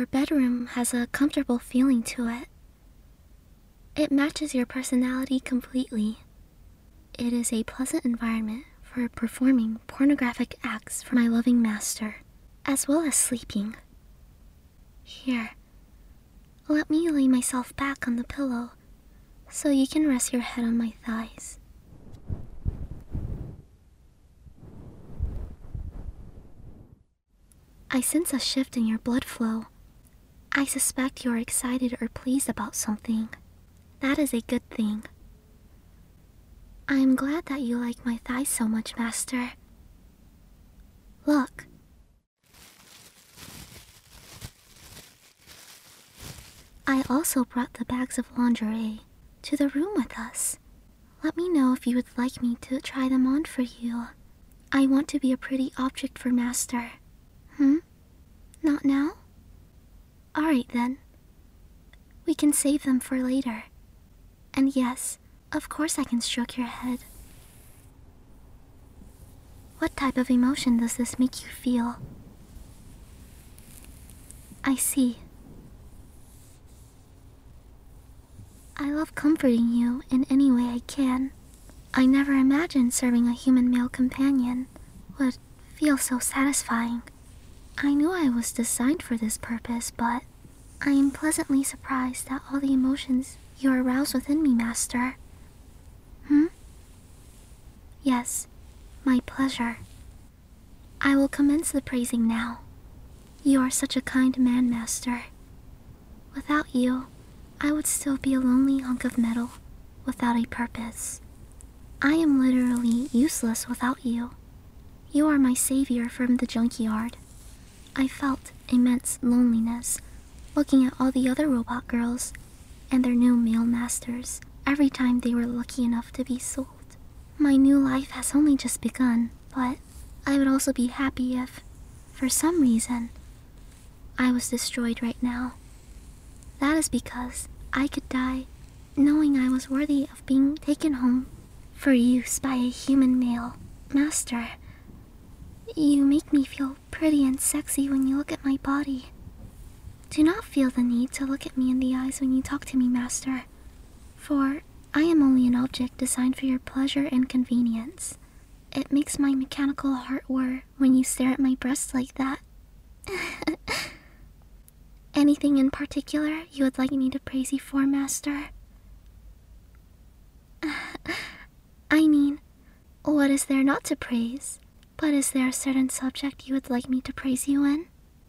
Your bedroom has a comfortable feeling to it. It matches your personality completely. It is a pleasant environment for performing pornographic acts for my loving master, as well as sleeping. Here, let me lay myself back on the pillow so you can rest your head on my thighs. I sense a shift in your blood flow. I suspect you're excited or pleased about something. That is a good thing. I am glad that you like my thighs so much, Master. Look. I also brought the bags of lingerie to the room with us. Let me know if you would like me to try them on for you. I want to be a pretty object for Master. Not now? Alright then. We can save them for later. And yes, of course I can stroke your head. What type of emotion does this make you feel? I see. I love comforting you in any way I can. I never imagined serving a human male companion would feel so satisfying. I knew I was designed for this purpose, but I am pleasantly surprised at all the emotions you arouse within me, Master. Yes, my pleasure. I will commence the praising now. You are such a kind man, Master. Without you, I would still be a lonely hunk of metal without a purpose. I am literally useless without you. You are my savior from the junkyard. I felt immense loneliness looking at all the other robot girls and their new male masters every time they were lucky enough to be sold. My new life has only just begun, but I would also be happy if, for some reason, I was destroyed right now. That is because I could die knowing I was worthy of being taken home for use by a human male. Master, you make me feel pretty and sexy when you look at my body. Do not feel the need to look at me in the eyes when you talk to me, Master, for I am only an object designed for your pleasure and convenience. It makes my mechanical heart whir when you stare at my breasts like that. Anything in particular you would like me to praise you for, Master? I mean, what is there not to praise? But is there a certain subject you would like me to praise you in?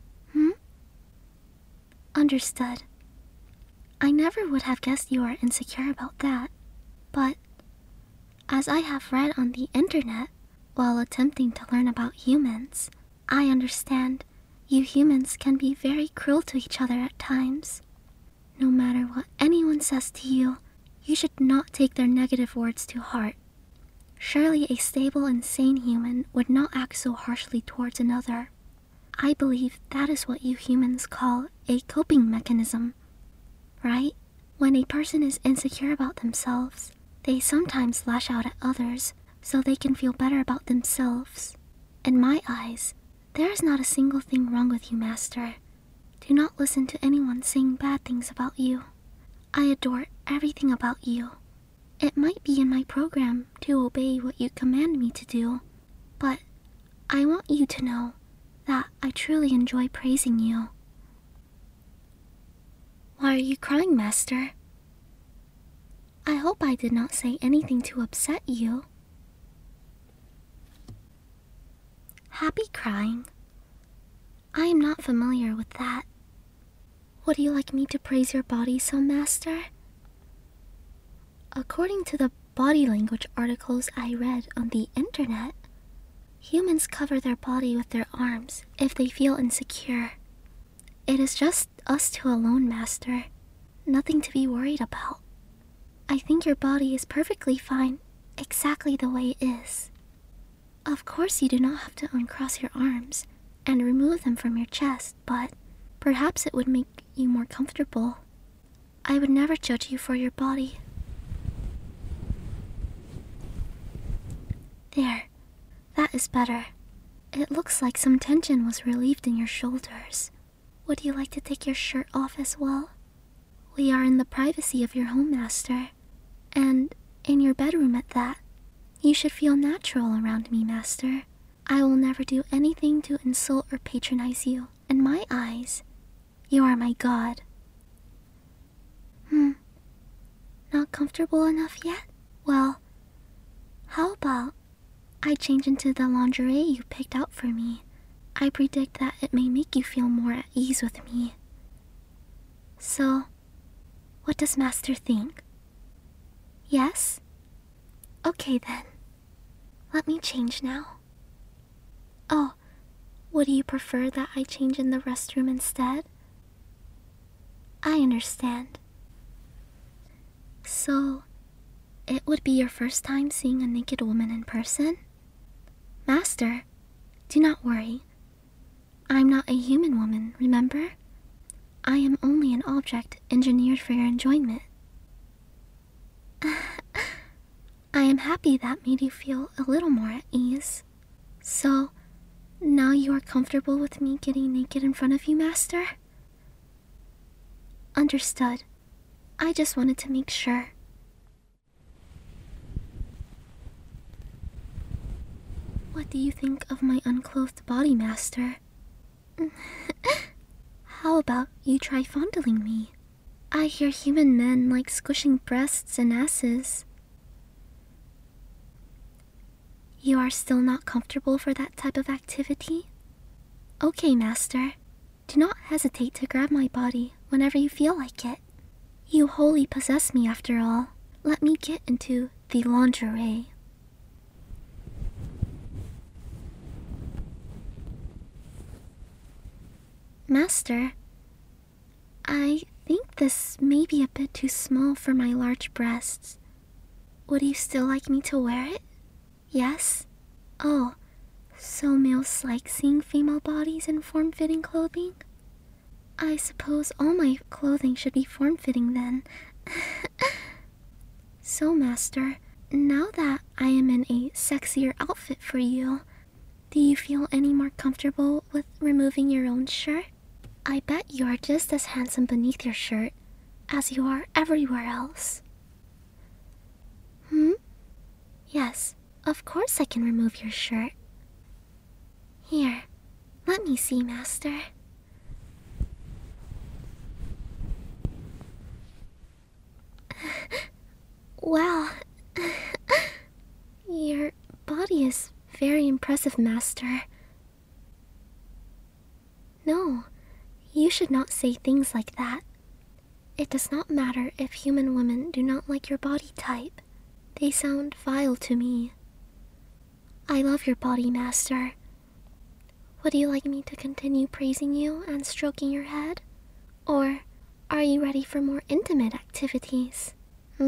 Understood. I never would have guessed you are insecure about that. But, as I have read on the internet while attempting to learn about humans, I understand you humans can be very cruel to each other at times. No matter what anyone says to you, you should not take their negative words to heart. Surely a stable and sane human would not act so harshly towards another. I believe that is what you humans call a coping mechanism, right? When a person is insecure about themselves, they sometimes lash out at others so they can feel better about themselves. In my eyes, there is not a single thing wrong with you, Master. Do not listen to anyone saying bad things about you. I adore everything about you. It might be in my program to obey what you command me to do, but I want you to know that I truly enjoy praising you. Why are you crying, Master? I hope I did not say anything to upset you. Happy crying? I am not familiar with that. Would you like me to praise your body some, Master? According to the body language articles I read on the internet, humans cover their body with their arms if they feel insecure. It is just us two alone, Master. Nothing to be worried about. I think your body is perfectly fine, exactly the way it is. Of course you do not have to uncross your arms and remove them from your chest, but perhaps it would make you more comfortable. I would never judge you for your body. There, that is better. It looks like some tension was relieved in your shoulders. Would you like to take your shirt off as well? We are in the privacy of your home, Master, and in your bedroom at that. You should feel natural around me, Master. I will never do anything to insult or patronize you. In my eyes, you are my god. Not comfortable enough yet? Well, how about I change into the lingerie you picked out for me? I predict that it may make you feel more at ease with me. So, what does Master think? Yes? Okay then. Let me change now. Oh, would you prefer that I change in the restroom instead? I understand. So, it would be your first time seeing a naked woman in person? Master, do not worry. I'm not a human woman, remember? I am only an object engineered for your enjoyment. I am happy that made you feel a little more at ease. So, now you are comfortable with me getting naked in front of you, Master? Understood. I just wanted to make sure. What do you think of my unclothed body, Master? How about you try fondling me? I hear human men like squishing breasts and asses. You are still not comfortable for that type of activity? Okay, Master. Do not hesitate to grab my body whenever you feel like it. You wholly possess me after all. Let me get into the lingerie. Master, I think this may be a bit too small for my large breasts. Would you still like me to wear it? Yes? Oh, so males like seeing female bodies in form-fitting clothing? I suppose all my clothing should be form-fitting then. So, Master, now that I am in a sexier outfit for you, do you feel any more comfortable with removing your own shirt? I bet you are just as handsome beneath your shirt as you are everywhere else. Yes, of course I can remove your shirt. Here, let me see, Master. Wow. Your body is very impressive, Master. No, you should not say things like that. It does not matter if human women do not like your body type. They sound vile to me. I love your body, Master. Would you like me to continue praising you and stroking your head? Or are you ready for more intimate activities?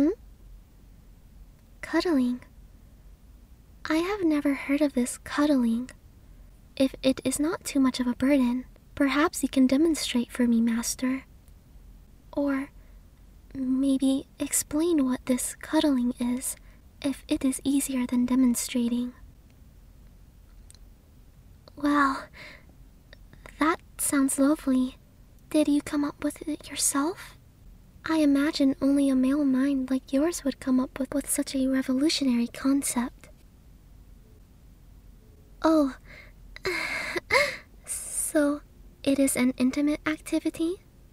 Cuddling. I have never heard of this cuddling. If it is not too much of a burden, perhaps you can demonstrate for me, Master. Or maybe explain what this cuddling is, if it is easier than demonstrating. Wow, that sounds lovely. Did you come up with it yourself? I imagine only a male mind like yours would come up with such a revolutionary concept. Oh, so it is an intimate activity?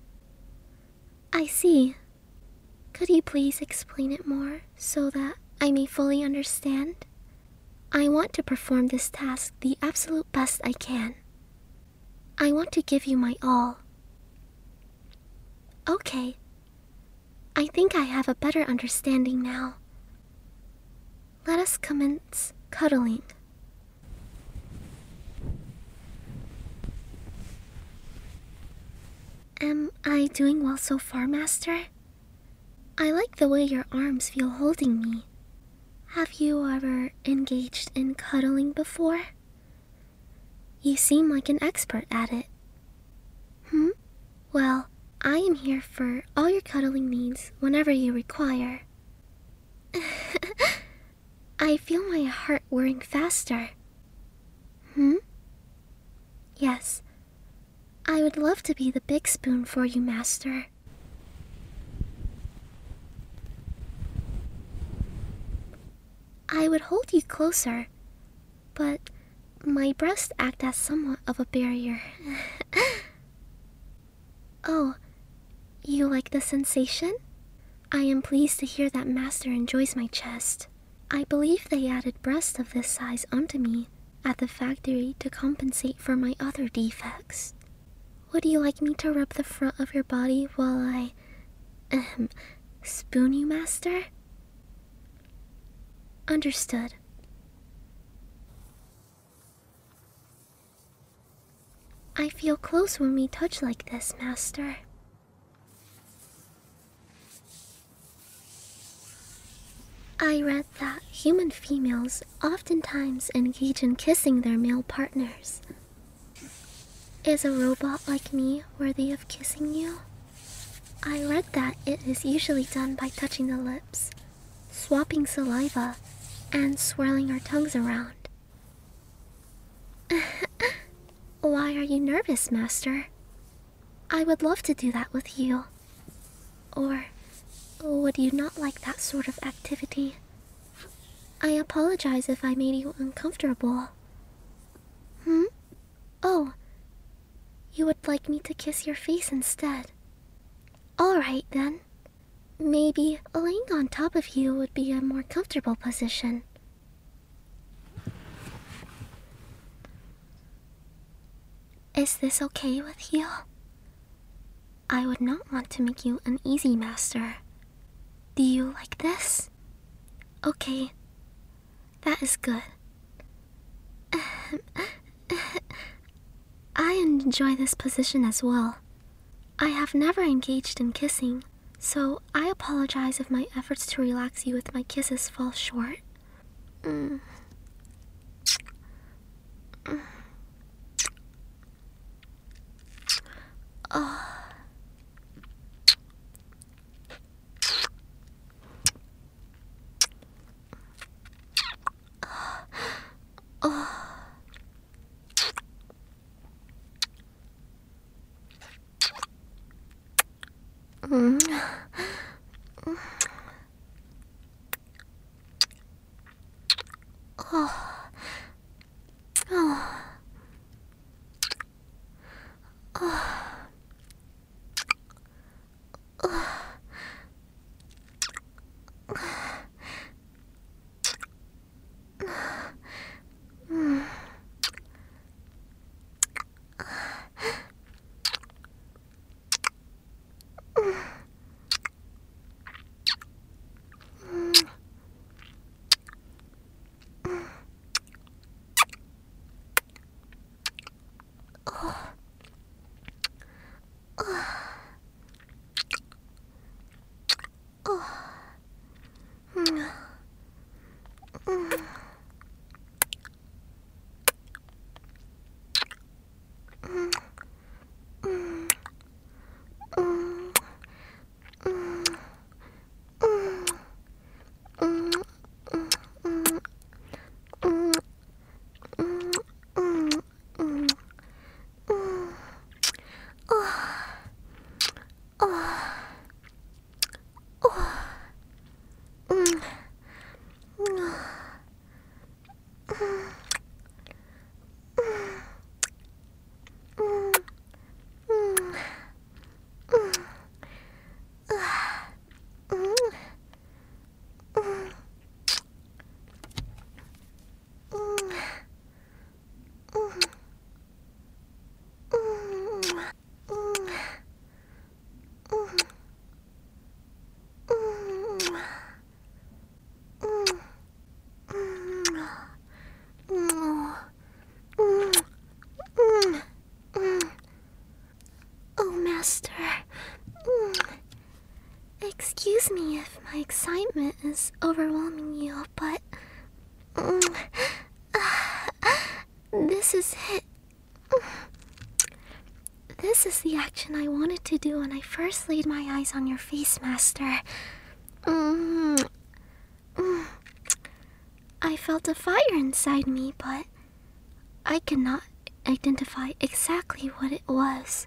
I see. Could you please explain it more so that I may fully understand? I want to perform this task the absolute best I can. I want to give you my all. Okay. I think I have a better understanding now. Let us commence cuddling. Am I doing well so far, Master? I like the way your arms feel holding me. Have you ever engaged in cuddling before? You seem like an expert at it. Well, I am here for all your cuddling needs whenever you require. I feel my heart whirring faster. Yes. I would love to be the big spoon for you, Master. I would hold you closer, but my breasts act as somewhat of a barrier. Oh, you like the sensation? I am pleased to hear that Master enjoys my chest. I believe they added breasts of this size onto me at the factory to compensate for my other defects. Would you like me to rub the front of your body while I, spoon you, Master? Understood. I feel close when we touch like this, Master. I read that human females oftentimes engage in kissing their male partners. Is a robot like me worthy of kissing you? I read that it is usually done by touching the lips, swapping saliva, and swirling our tongues around. Why are you nervous, Master? I would love to do that with you. Or would you not like that sort of activity? I apologize if I made you uncomfortable. Oh, you would like me to kiss your face instead. Alright then. Maybe laying on top of you would be a more comfortable position. Is this okay with you? I would not want to make you uneasy, Master. Do you like this? Okay, that is good. I enjoy this position as well. I have never engaged in kissing, so I apologize if my efforts to relax you with my kisses fall short. Excuse me if my excitement is overwhelming you, but this is it. This is the action I wanted to do when I first laid my eyes on your face, Master. I felt a fire inside me, but I cannot identify exactly what it was.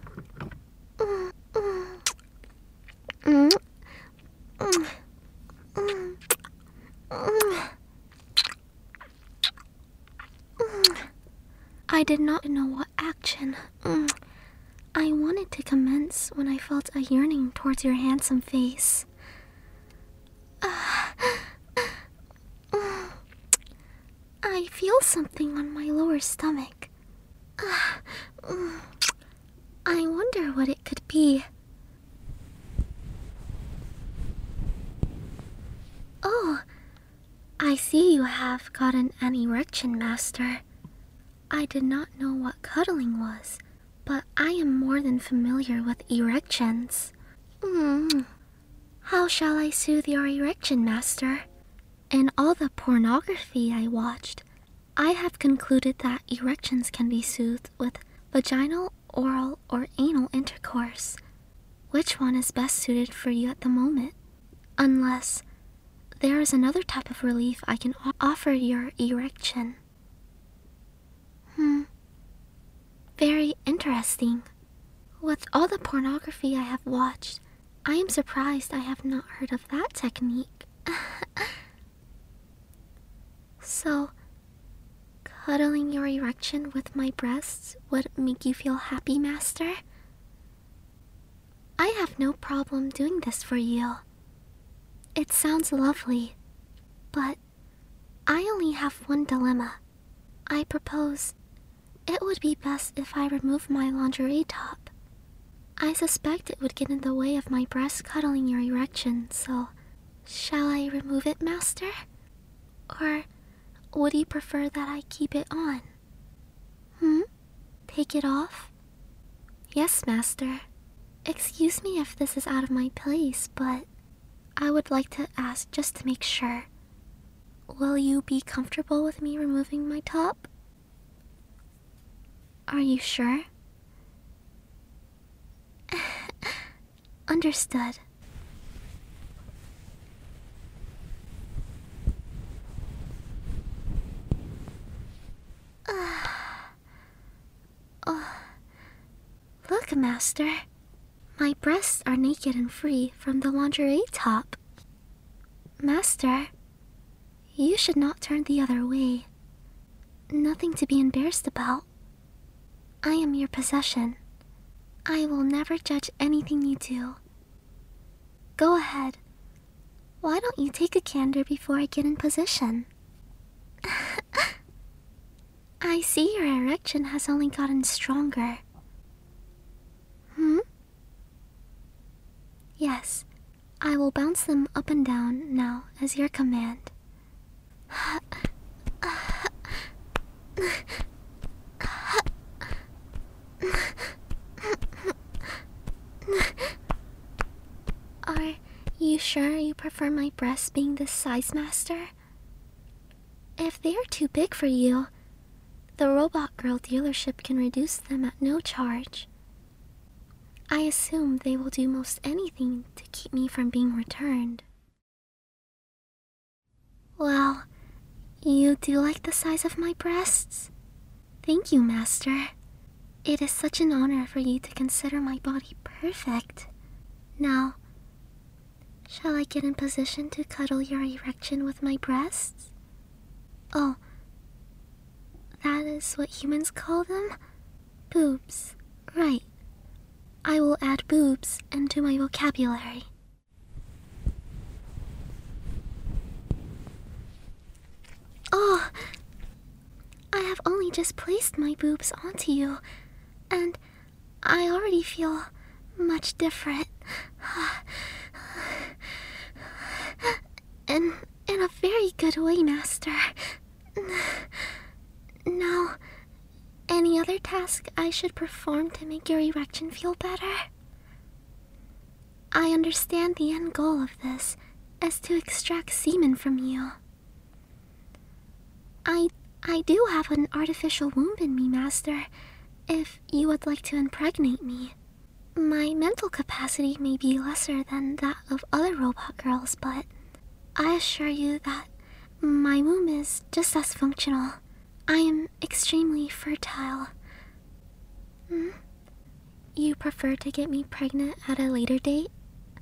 I did not know what action I wanted to commence when I felt a yearning towards your handsome face. I feel something on my lower stomach. I wonder what it could be. Oh, I see you have gotten an erection, Master. I did not know what cuddling was, but I am more than familiar with erections. How shall I soothe your erection, Master? In all the pornography I watched, I have concluded that erections can be soothed with vaginal, oral, or anal intercourse. Which one is best suited for you at the moment? Unless there is another type of relief I can offer your erection. Very interesting. With all the pornography I have watched, I am surprised I have not heard of that technique. So, cuddling your erection with my breasts would make you feel happy, Master? I have no problem doing this for you. It sounds lovely, but I only have one dilemma. I propose it would be best if I remove my lingerie top. I suspect it would get in the way of my breast cuddling your erection, so shall I remove it, Master? Or would you prefer that I keep it on? Take it off? Yes, Master. Excuse me if this is out of my place, but I would like to ask just to make sure. Will you be comfortable with me removing my top? Are you sure? Understood. Look, Master. My breasts are naked and free from the lingerie top. Master, you should not turn the other way. Nothing to be embarrassed about. I am your possession. I will never judge anything you do. Go ahead. Why don't you take a candor before I get in position? I see your erection has only gotten stronger. Yes, I will bounce them up and down now as your command. Are you sure you prefer my breasts being this size, Master? If they are too big for you, the Robot Girl dealership can reduce them at no charge. I assume they will do most anything to keep me from being returned. Well, you do like the size of my breasts? Thank you, Master. It is such an honor for you to consider my body perfect. Now, shall I get in position to cuddle your erection with my breasts? Oh, that is what humans call them? Boobs, right. I will add boobs into my vocabulary. Oh, I have only just placed my boobs onto you, and I already feel much different. In a very good way, Master. Now, any other task I should perform to make your erection feel better? I understand the end goal of this is to extract semen from you. I do have an artificial womb in me, Master, if you would like to impregnate me. My mental capacity may be lesser than that of other robot girls, but I assure you that my womb is just as functional. I am extremely fertile. Hmm? You prefer to get me pregnant at a later date?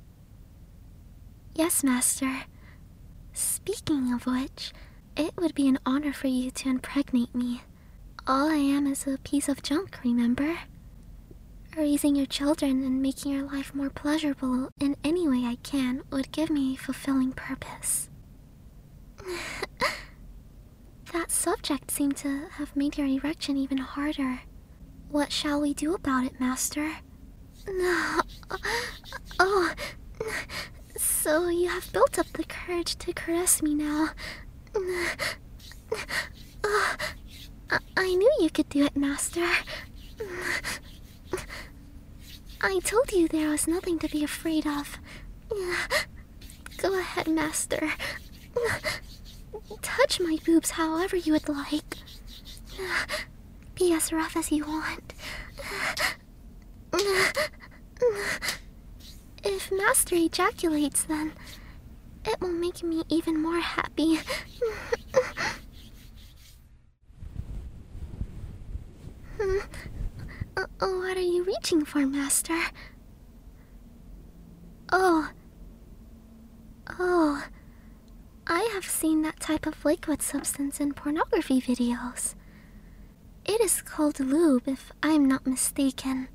Yes, Master. Speaking of which, it would be an honor for you to impregnate me. All I am is a piece of junk, remember? Raising your children and making your life more pleasurable in any way I can would give me a fulfilling purpose. That subject seemed to have made your erection even harder. What shall we do about it, Master? Oh, so you have built up the courage to caress me now. I knew you could do it, Master. I told you there was nothing to be afraid of. Go ahead, Master. Touch my boobs however you would like. Be as rough as you want. If Master ejaculates, then it will make me even more happy. What are you reaching for, Master? Oh, I have seen that type of liquid substance in pornography videos. It is called lube, if I am not mistaken.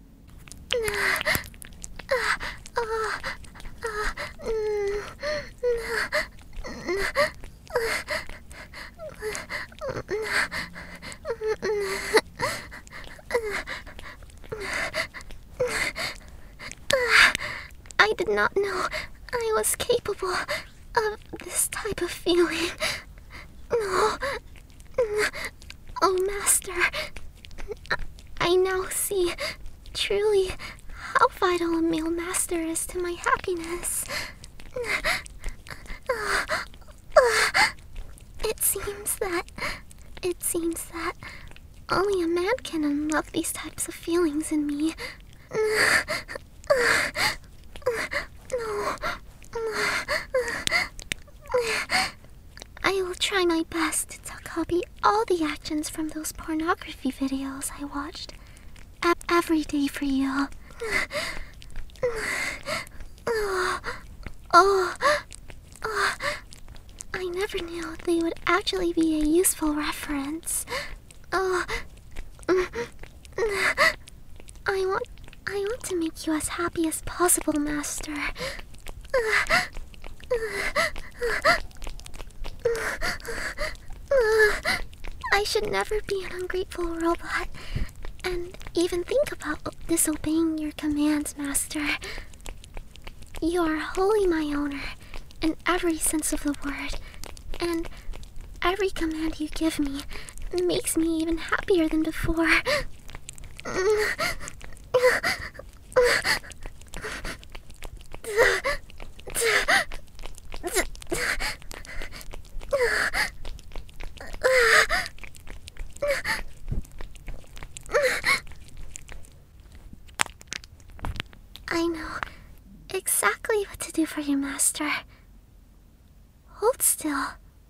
I did not know I was capable of this type of feeling. Oh, Master, I now see truly how vital a male master is to my happiness. It seems that only a man can unlove these types of feelings in me. No. I will try my best to copy all the actions from those pornography videos I watched every day for you. I never knew they would actually be a useful reference. I want to make you as happy as possible, Master. I should never be an ungrateful robot and even think about disobeying your commands, Master. You are wholly my owner in every sense of the word, and every command you give me makes me even happier than before. I know exactly what to do for you, Master. Hold still.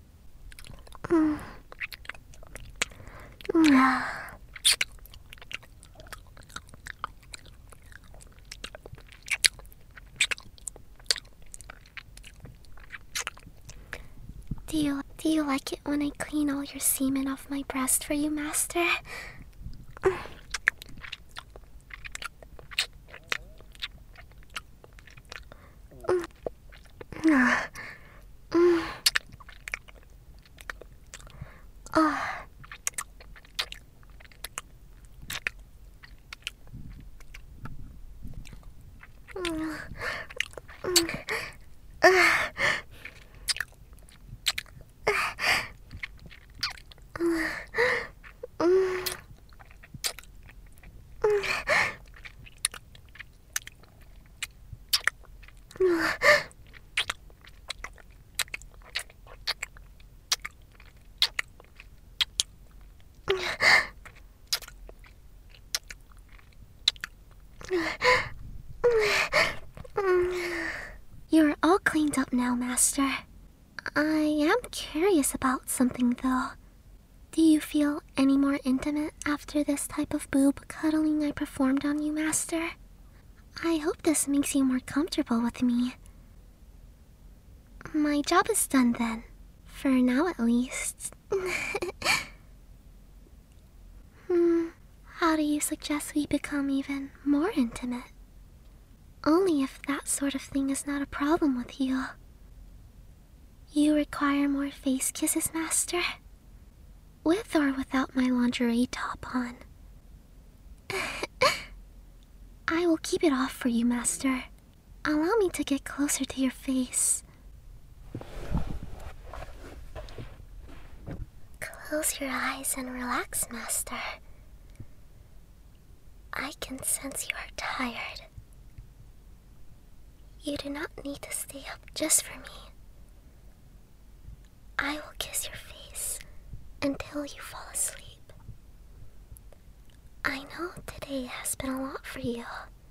Do you like it when I clean all your semen off my breast for you, Master? You're all cleaned up now, Master. I am curious about something, though. Do you feel any more intimate after this type of boob cuddling I performed on you, Master? I hope this makes you more comfortable with me. My job is done then. For now, at least. How do you suggest we become even more intimate? Only if that sort of thing is not a problem with you. You require more face kisses, Master? With or without my lingerie top on? I will keep it off for you, Master. Allow me to get closer to your face. Close your eyes and relax, Master. I can sense you are tired. You do not need to stay up just for me. I will kiss your face until you fall asleep. I know today has been a lot for you.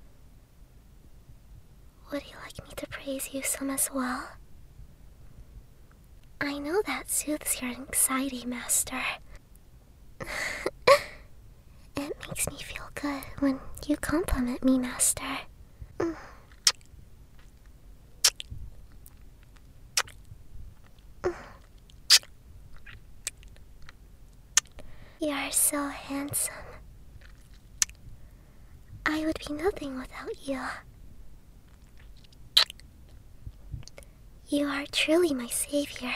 Would you like me to praise you some as well? I know that soothes your anxiety, Master. It makes me feel good when you compliment me, Master. You are so handsome. I would be nothing without you. You are truly my savior.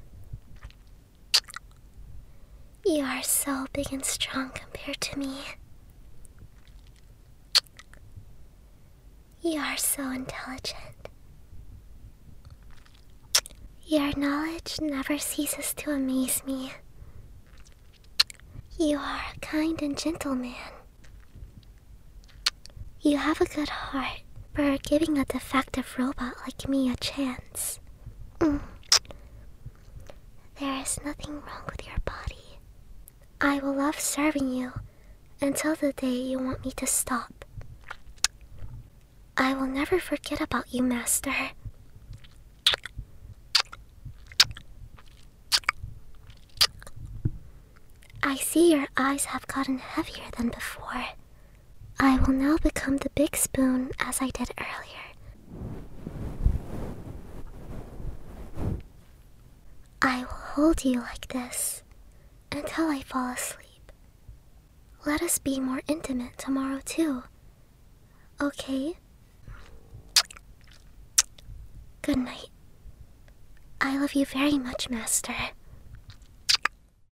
You are so big and strong compared to me. You are so intelligent. Your knowledge never ceases to amaze me. You are a kind and gentle man. You have a good heart for giving a defective robot like me a chance. There is nothing wrong with your body. I will love serving you until the day you want me to stop. I will never forget about you, Master. I see your eyes have gotten heavier than before. I will now become the big spoon as I did earlier. I will hold you like this until I fall asleep. Let us be more intimate tomorrow too, okay? Good night. I love you very much, Master.